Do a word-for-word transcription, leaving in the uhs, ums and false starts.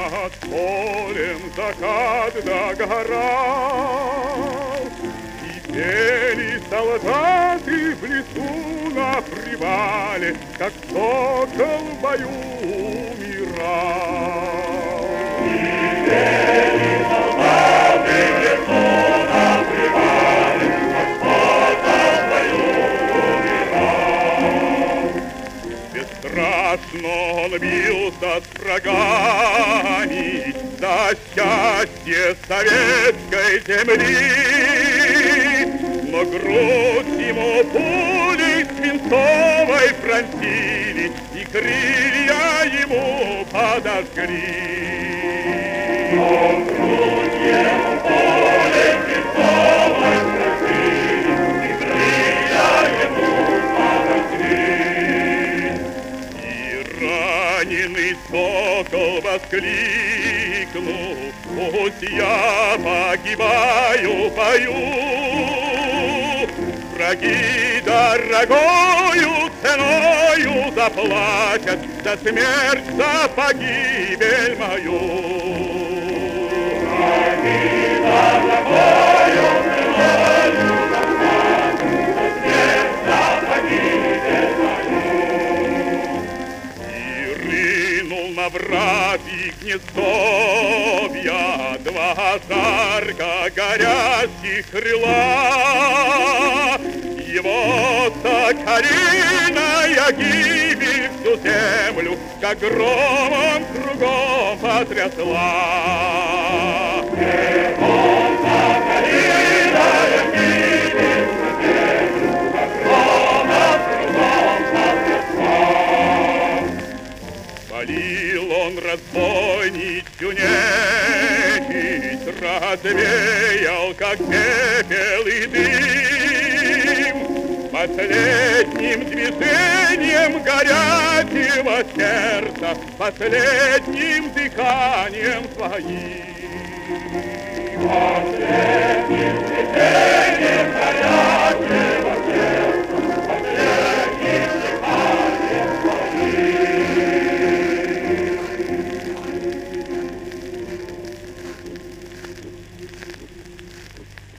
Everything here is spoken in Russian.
Над полем закат догорал, и пели солдаты в лесу на привале, как сокол в бою умирал. И пели солдаты в лесу на привале, как сокол в бою умирал. Бесстрашно он бился с врагами за счастье советской земли, но грудь ему пулей свинцовой пронзили, и крылья ему подожгли. Но грудь ему пулей свинцовой пронзили, и крылья ему подожгли. И раненый сокол воскликнул: пусть я погибаю в бою, враги дорогою ценою заплатят за смерть, за погибель мою. Враги дорогою ценою заплатят за смерть, за погибель мою. И рынул на врат и гнездовья два жарко горящих крыла. Его соколиная гибель всю землю, как громом кругом потрясла. Его соколиная гибель всю землю, как громом кругом потрясла. Полил он разбойничью нечисть, развеял, как пепел и дым, последним движением горячего сердца, последним дыханием своим. Последним движением горячего